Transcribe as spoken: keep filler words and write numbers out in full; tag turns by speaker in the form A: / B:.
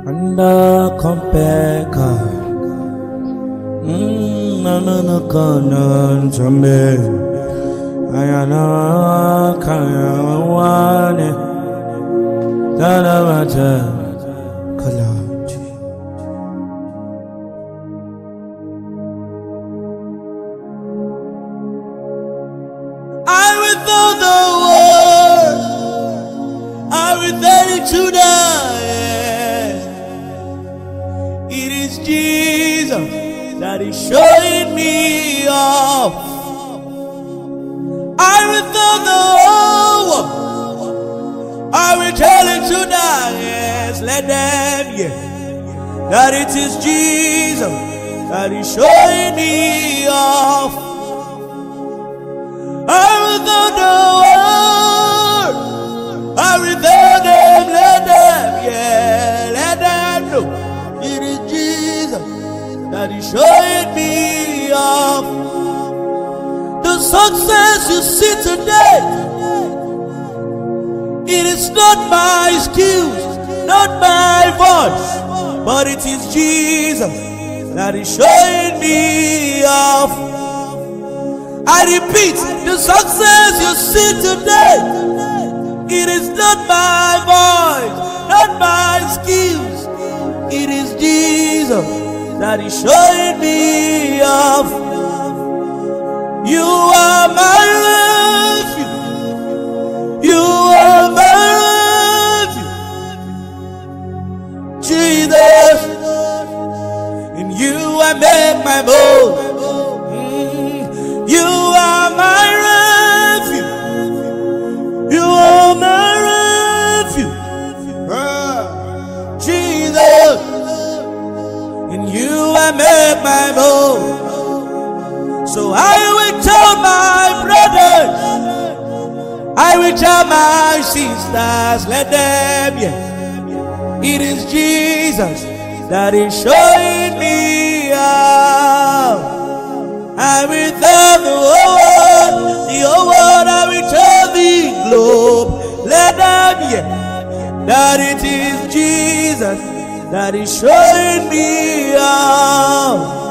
A: Anda kompeka Nana kanan jambe Ayana kaya wane Tanawata kalati I will know the word I will tell it to die. It is Jesus that is showing me off. I will tell the world, I will tell it to die. Yes, let them hear that it is Jesus that is showing me off. I will tell the world, I will tell them, let them, yeah, let them know. It is Jesus that is showing me off. The success you see today, it is not my skills, not my voice, but it is Jesus that is showing me off. I repeat, the success you see today, it is not my voice, not my skills. It is Jesus that is showing me off. You are my refuge. You are my refuge. Jesus, in you I make my boast. Mm. You are my refuge. You are my refuge. Uh, Jesus, in you I make my boast. So I will tell my brothers, I will tell my sisters, let them hear. It is Jesus that is showing me out. I will tell the whole world, the whole world, I will tell the globe, let them hear that it is Jesus that is showing me out.